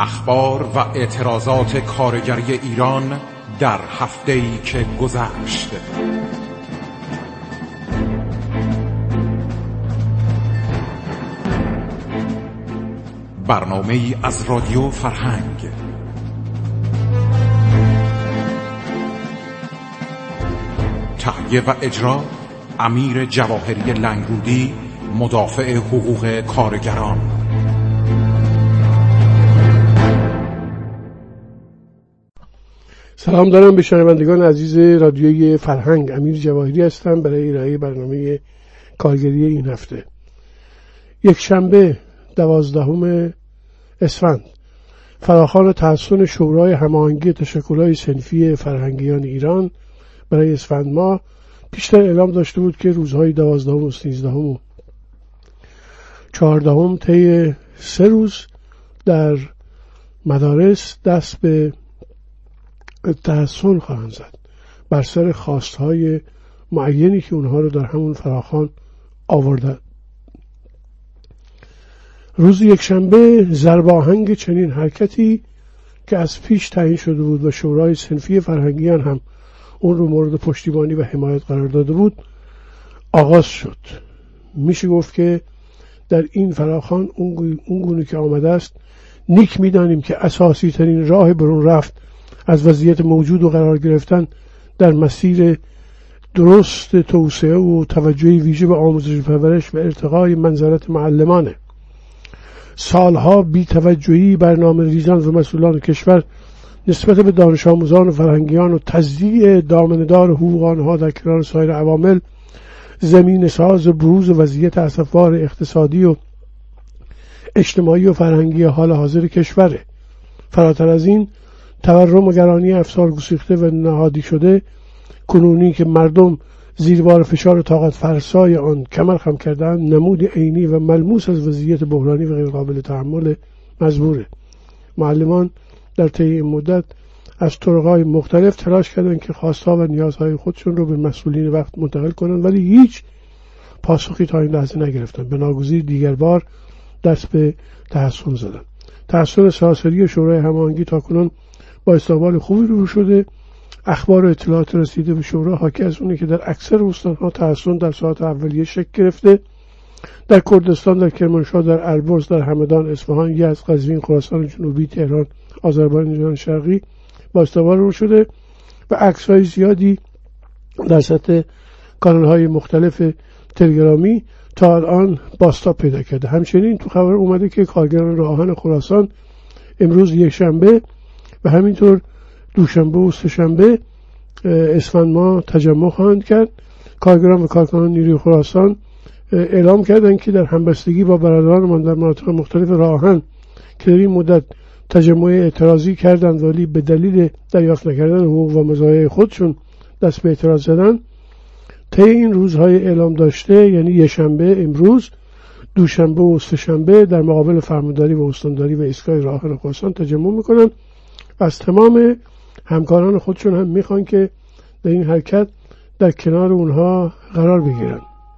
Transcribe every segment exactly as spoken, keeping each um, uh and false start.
اخبار و اعتراضات کارگری ایران در هفته‌ای که گذشت. برنامه‌ای از رادیو فرهنگ. تهیه و اجرا امیر جواهری لنگرودی، مدافع حقوق کارگران. سلام دارم به شنوندگان عزیز رادیوی فرهنگ. امیر جواهری هستم برای ارائه برنامه کارگری این هفته. یک شنبه دوازدهم اسفند، فراخوان تحسن شورای هماهنگی تشکل‌های صنفی فرهنگیان ایران برای اسفند ماه پیشتر اعلام داشته بود که روزهای دوازدهم و سیزدهم و چهاردهم طی سه روز در مدارس دست به تحسن خواهند زد بر سر خواستهای معینی که اونها رو در همون فراخوان آوردن. روز یک شنبه ضرباهنگ چنین حرکتی که از پیش تعیین شده بود و شورای صنفی فرهنگیان هم اون رو مورد پشتیبانی و حمایت قرار داده بود آغاز شد. میشه گفت که در این فراخوان اون گونه که آمده است نیک میدانیم که اساسی ترین راه برون رفت از وضعیت موجود و قرار گرفتن در مسیر درست توسعه و توجه ویژه به آموزش و پرورش و ارتقای منزلت معلمانه. سالها بی توجهی برنامه ریزان و مسئولان کشور نسبت به دانش آموزان و فرهنگیان و تضییع دامنه‌دار حقوق آنها در کنار سایر عوامل زمین ساز بروز وضعیت اسفبار اقتصادی و اجتماعی و فرهنگی حال حاضر کشوره. فراتر از این، تورم و گرانی افسار گسیخته و نهادی شده کنونی که مردم زیر بار فشار طاقت فرسای آن کمر خم کردن نمود عینی و ملموس از وضعیت بحرانی و غیر قابل تحمل مزبوره. معلمان در طی این مدت از طرق‌های مختلف تلاش کردند که خواستها و نیازهای خودشون رو به مسئولین وقت منتقل کنند، ولی هیچ پاسخی تا این لحظه نگرفتند. به ناگزیر دیگر بار دست به تحسن زدن. تحسن سراسری شورای هماهنگی تاکنون با استقبال خوبی رو شده. اخبار و اطلاعات رسیده به شورا حاکی از اونه که در اکثر استان‌ها تحسن در ساعت اولیه شکل گرفته. در کردستان، در کرمانشاه، در البرز، در همدان، اصفهان، یزد، قزوین، خراسان جنوبی، تهران، آذربایجان شرقی با استقبال رو شده و عکس‌های زیادی در سطح کانال‌های مختلف تلگرامی تا الان بازتاب پیدا کرده. همچنین تو خبر اومده که کارگران راهن خراسان امروز یک شنبه و همینطور دوشنبه و سه‌شنبه اسفند ماه تجمع خواهند کرد. کارگران و کارکنان نیروی خراسان اعلام کردند که در همبستگی با برادرانمان در مناطق مختلف راهن که در این مدت تجمع اعتراضی کردند ولی به دلیل دریافت نکردن حقوق و مزایای خودشون دست به اعتراض زدن، طی این روزهای اعلام داشته یعنی یک شنبه امروز، دوشنبه و سه‌شنبه در مقابل فرمانداری و استانداری و ایستگاه راهن خراسان تجمع میکنن. از تمام همکاران خودشون هم میخوان که در این حرکت در کنار اونها قرار بگیرن.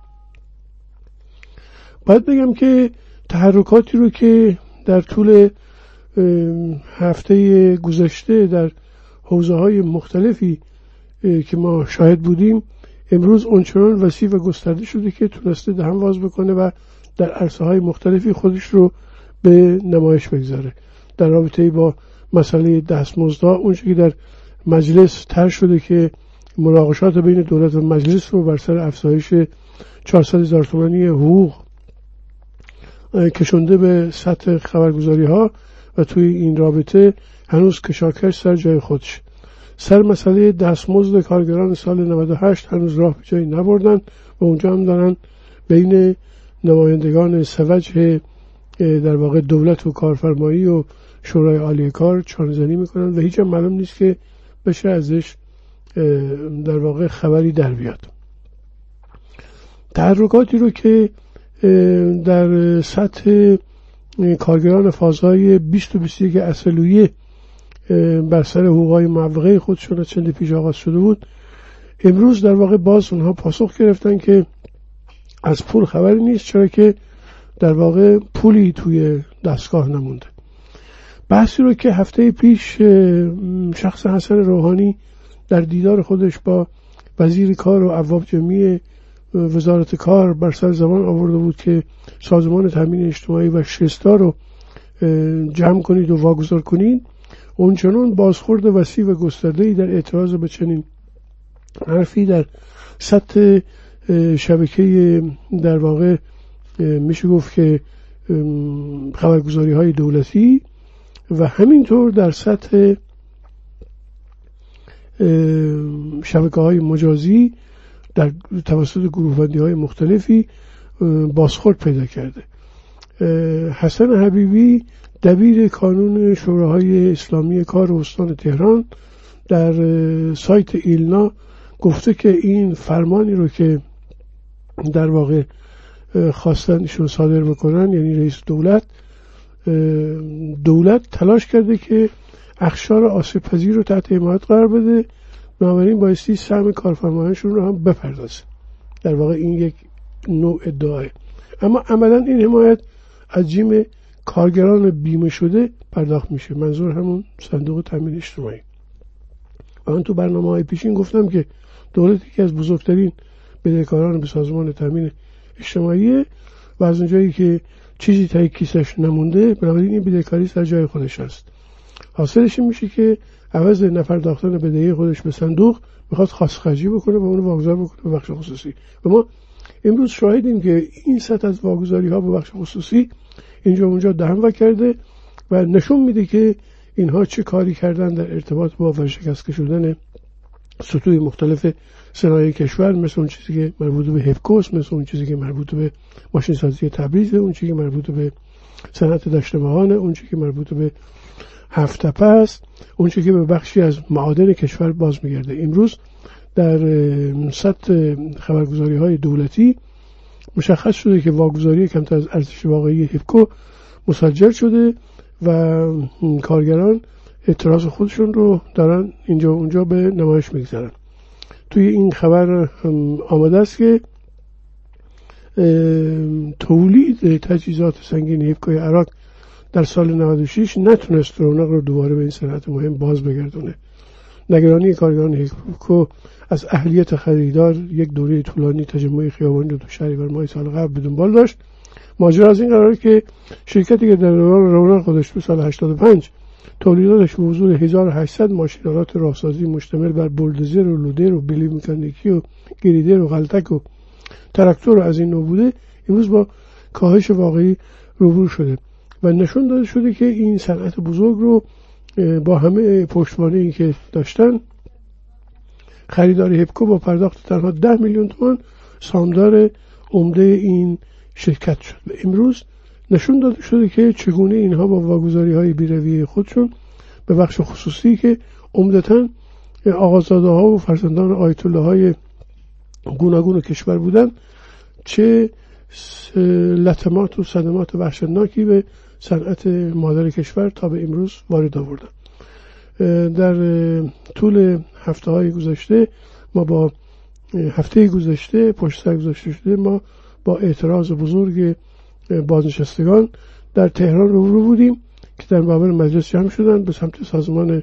باید بگم که تحرکاتی رو که در طول هفته گذشته در حوزه‌های مختلفی که ما شاهد بودیم امروز اونچنان وسیع و گسترده شده که تونسته دهن واز بکنه و در عرصه‌های مختلفی خودش رو به نمایش بگذاره. در رابطه با مسئله دستمزدها اونچه که در مجلس طرح شده که مناقشات بین دولت و مجلس رو بر سر افزایش چهارصد هزار تومانی حقوق کشونده به سطح خبرگزاری ها و توی این رابطه هنوز کشاکش سر جای خودش. سر مسئله دستمزد کارگران سال نود و هشت هنوز راه به جایی نبردن و اونجا هم دارن بین نمایندگان سوجه در واقع دولت و کارفرمایی و شورای عالی کار چانه‌زنی میکنن و هیچ هم معلوم نیست که بشه ازش در واقع خبری در بیاد. تحرکاتی رو که در سطح کارگران فازهای بیست و بیست و یک اصلویه بر سر حقوقای معوقه خودشون چند پیش آغاز شده بود، امروز در واقع باز اونها پاسخ گرفتن که از پول خبری نیست، چرا که در واقع پولی توی دستگاه نمونده. بحثی رو که هفته پیش شخص حسن روحانی در دیدار خودش با وزیر کار و ابواب جمعی وزارت کار بر سر زبان آورده بود که سازمان تامین اجتماعی و شستا رو جمع کنید و واگذار کنید، اونچنان بازخورد وسیع و گسترده‌ای در اعتراض به چنین حرفی در سطح شبکه در واقع میشه گفت که خبرگزاری های دولتی و همینطور در سطح شبکه های مجازی در توسط گروه‌بندی های مختلفی بازخورد پیدا کرده. حسن حبیبی دبیر کانون شوراهای اسلامی کار استان تهران در سایت ایلنا گفته که این فرمانی رو که در واقع خواستن ایشون صادر بکنن، یعنی رئیس دولت دولت تلاش کرده که اقشار آسیب پذیر رو تحت حمایت قرار بده، بنابراین بایستی سهم کارفرمایانشون رو هم بپردازه. در واقع این یک نوع ادعاه، اما عملا این حمایت از جیب کارگران بیمه شده پرداخت میشه، منظور همون صندوق تامین اجتماعی. و من تو برنامه‌های پیشین گفتم که دولت یکی از بزرگترین بدهکاران به سازمان تامین اجتماعی و از اونجایی که چیزی تای کیسش نمونده، بنابراین این بدهکاری سر جای خودش هست. حاصلش این میشه که عوض نپرداختن بدهی خودش به صندوق میخواد خاص خرجی بکنه و اونو واگذار بکنه به بخش خصوصی. و ما امروز شاهدیم که این سطح از واگذاری ها به بخش خصوصی اینجا اونجا دهن کرده و نشون میده که اینها چه کاری کردن در ارتباط با ورشکست شدن سطوح مختلف صنایع کشور، مثل اون چیزی که مربوط به هپکوس، مثل اون چیزی که مربوط به ماشین سازی تبریز، اون چیزی که مربوط به صنعت دشت مهان، اون چیزی که مربوط به هفت‌تپه است، اون چیزی که به بخشی از معادن کشور باز میگرده. امروز در سطح خبرگزاری های دولتی مشخص شده که واگذاری کمتر از ارزش واقعی هپکو مسجل شده و کارگران اعتراض خودشون رو دارن اینجا اونجا به نمایش میگذارن. توی این خبر آمده است که تولید تجهیزات سنگین هپکوی عراق در سال نود و شش نتونست رونق رو دوباره به این صنعت مهم باز بگردونه. نگرانی کارگران هپکو از اهلیت خریدار یک دوره طولانی تجمع خیابانی رو تو شهریور ماه سال قبل به دنبال داشت. ماجرا از این قراره که شرکتی که در دوران رونق خودش تو سال هشتاد و پنج تولیداتش به حدود هزار و هشتصد ماشین‌آلات راهسازی مشتمل بر بولدوزر و لودر و بلی مکانیکی و گریدر و غلطک و تراکتور از این نوع بوده، امروز با کاهش واقعی روبرو شده و نشون داده شده که این صنعت بزرگ رو با همه پشتوانه‌ای که داشتن، خریدار هپکو با پرداخت تنها ده میلیون تومان سهامدار عمده این شرکت شد. و امروز نشون داده شده که چگونه اینها با واگذاری‌های بی‌رویه خودشون به بخش خصوصی که عمدتاً آقازاده‌ها و فرزندان آیت الله‌های گوناگون کشور بودن، چه لطمات و صدمات وحشتناکی به صنعت مادر کشور تا به امروز وارد آوردن. در طول هفته‌های گذشته ما با هفته گذشته پشت سر گذاشته شده ما با اعتراض بزرگ بازنشستگان در تهران روبرو بودیم که در مقابل مجلس جمع شدن، به سمت سازمان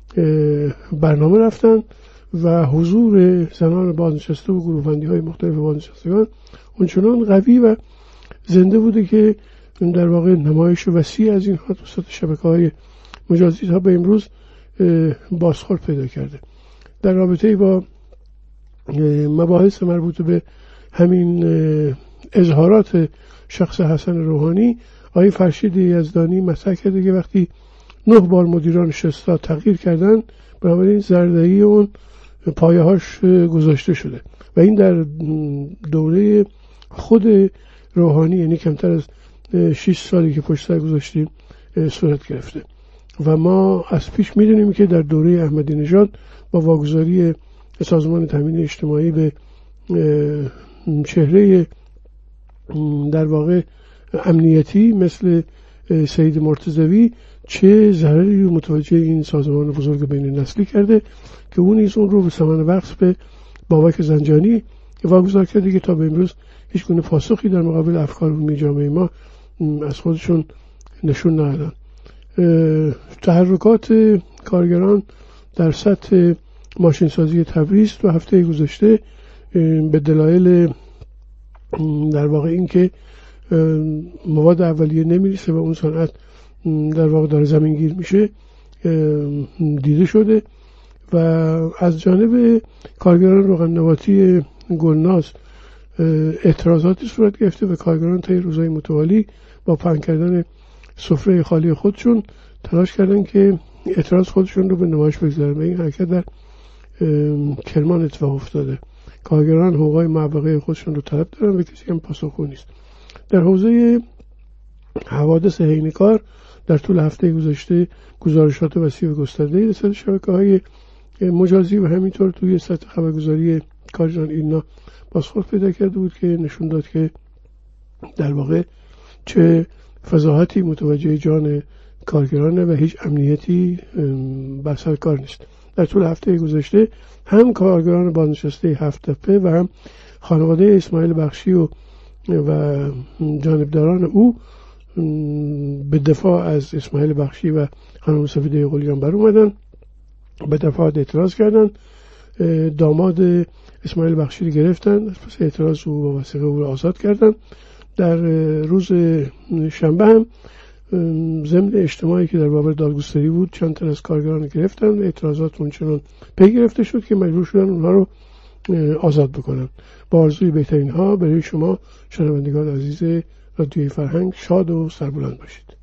برنامه رفتن و حضور زنان بازنشسته و گروه‌بندی‌های مختلف بازنشستگان اونچنان قوی و زنده بوده که در واقع نمایش وسیع از اینها توسط شبکه‌های مجازی تا به امروز بازخورد پیدا کرده. در رابطه با مباحث مربوط به همین اظهارات شخص حسن روحانی، آقای فرشید یزدانی مطرح کرده که وقتی نه بار مدیران شستا تغییر کردن، بنابراین زردهی اون پایه‌هاش گذاشته شده و این در دوره خود روحانی، یعنی کمتر از شش سالی که پشت سر گذاشتیم، صورت گرفته. و ما از پیش میدونیم که در دوره احمدی نژاد با واگذاری سازمان تامین اجتماعی به چهره در واقع امنیتی مثل سید مرتضوی چه ضرری رو متوجه این سازمان بزرگ بین نسلی کرده که اون نیز اون رو به ثمن وقت به بابک زنجانی واگذار کرده که تا به امروز هیچ گونه پاسخی در مقابل افکار عمومی جامعه ما از خودشون نشون ندادن. تحرکات کارگران در سطح ماشینسازی تبریز دو هفته گذشته به دلایل در واقع این که مواد اولیه نمیرسه و اون صنعت در واقع داره زمینگیر میشه دیده شده و از جانب کارگران روغن نباتی گلناز اعتراضاتی صورت گرفته و کارگران طی روزهای متوالی با پهن کردن سفره خالی خودشون تلاش کردن که اعتراض خودشون رو به نمایش بگذارن و این حرکت در کرمان اتفاق افتاده. کارگران حقوقای معوقه خودشون رو طلب دارن و کسی هم پاسخگو نیست. در حوزه حوادث حین کار در طول هفته گذشته گزارشات وسیع و گسترده‌ای رسید شبکه‌های مجازی و همینطور توی سطح خبرگزاری کارجان اینا بازخورد پیدا کرده بود که نشون داد که در واقع چه فضاحتی متوجه جان کارگرانه و هیچ امنیتی بر سر کار نیست. در طول هفته گذشته هم کارگران بازنشسته هفت تپه و هم خانواده اسماعیل بخشی و و جانبداران او به دفاع از اسماعیل بخشی و خانم سفیده قلیان بر اومدن، به دفاع اعتراض کردن. داماد اسماعیل بخشی رو گرفتن، پس اعتراض او با وثیقه او رو آزاد کردن. در روز شنبه هم ضمن اجتماعی که در بابر دادگستری بود چند تن از کارگران گرفتن، اعتراضات اونچنان پی گرفته شد که مجبور شدن اونها رو آزاد بکنن. با آرزوی بهترین ها برای شما شنوندگان عزیز رادیوی فرهنگ، شاد و سربلند باشید.